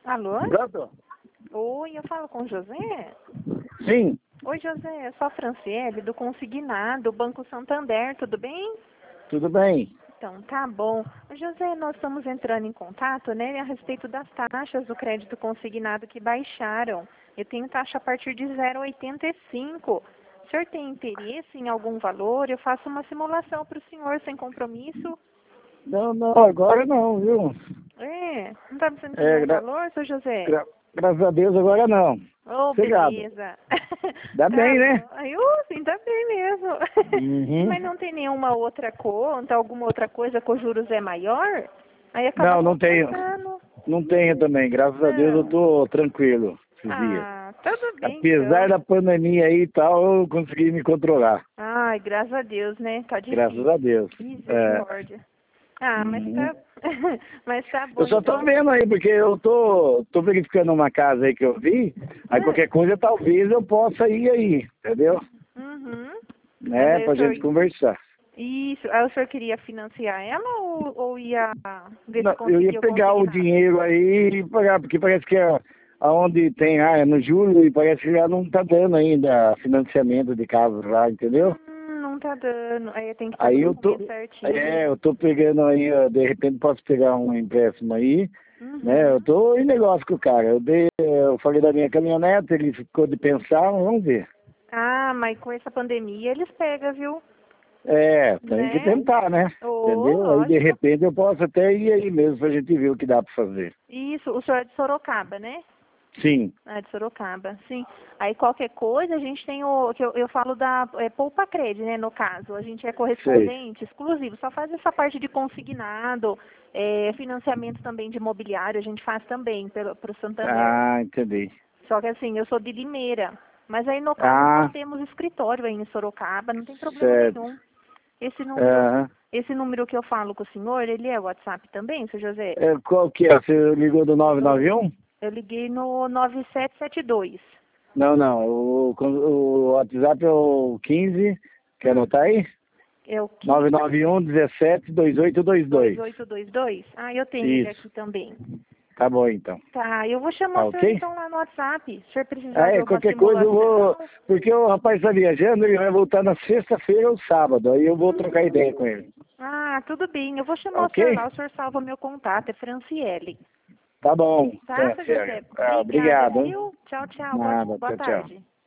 Alô? Pronto? Oi, eu falo com o José? Sim, Oi, José, eu sou a Franciele, do Consignado, Banco Santander, tudo bem? tudo bem. Então, tá bom. José, nós estamos entrando em contato, né, a respeito das taxas do crédito consignado que baixaram. Eu tenho taxa a partir de 0,85. O senhor tem interesse em algum valor? Eu faço uma simulação para o senhor sem compromisso. Não, agora não, viu? É, não está precisando de É, nenhum valor, seu José? graças a Deus agora não. Oh, Sossegado. beleza. Dá Tá bem, né? bom. Aí, sim, tá bem mesmo. Uhum. Mas não tem nenhuma outra conta, alguma outra coisa que os juros é maior? Aí acaba Não tenho. compensando. Não tenho também. Graças a Deus eu Não. tô tranquilo esses dias. Ah, tudo bem Apesar então. da pandemia aí e tal, eu consegui me controlar. Ai, graças a Deus, né? Tá Graças difícil. a Deus. É. Misericórdia. Ah, mas Uhum. tá, mas tá bom Eu só tô então. vendo aí, porque eu tô verificando uma casa aí que eu vi, aí Ah, qualquer coisa talvez eu possa ir aí, entendeu? uhum. Mas Né, aí o pra senhor, gente conversar. isso, aí o senhor queria financiar ela ou ia ver se Não, eu ia conseguia o pegar o consignado? dinheiro aí e pagar, porque parece que aonde tem, é no julho, e parece que já não tá dando ainda financiamento de casa lá, entendeu? Não tá dando. Aí tem que estar Aí com o eu tô, documento certinho. eu tô pegando aí, ó, de repente posso pegar um empréstimo aí, né? Uhum. Eu tô em negócio com o cara. Eu falei da minha caminhonete, ele ficou de pensar, vamos ver. Ah, mas com essa pandemia eles pegam, viu? É, tem que Né? tentar, né? Ô, Entendeu? Aí de lógico. repente eu posso até ir aí mesmo pra gente ver o que dá pra fazer. Isso, o senhor é de Sorocaba, né? Sim, Ah, de Sorocaba, sim. Aí qualquer coisa a gente tem o que eu falo da Poupa Cred, né, no caso. A gente é sei. correspondente exclusivo, só faz essa parte de consignado, financiamento também de imobiliário, a gente faz também pro Santander. Ah, entendi. Só que assim, eu sou de Limeira, mas aí no caso nós Ah, temos escritório aí em Sorocaba, não tem problema certo. nenhum. Esse número, Aham. esse número que eu falo com o senhor, ele é WhatsApp também, seu José? É, qual que é? Você ligou do 991? Eu liguei no 9772. Não. O WhatsApp é o 15. Quer Hum, anotar aí? é o 991 17 2822. 152822? Ah, eu tenho ele Isso. aqui também. Tá bom então. Tá, eu vou chamar Tá o senhor ok? então lá no WhatsApp. Se o senhor precisar de uma Qualquer coisa eu vou. simulação. Porque o rapaz está viajando, ele vai voltar na sexta-feira ou sábado. Aí eu vou trocar ideia com ele. Ah, tudo bem. Eu vou Tá chamar o ok? senhor lá. O senhor salva meu contato, é Franciele. Tá bom. Tá, seu Chega. José? Obrigada, Obrigado, hein? viu? Tchau, tchau. Nada. Boa Tchau, tchau. tarde.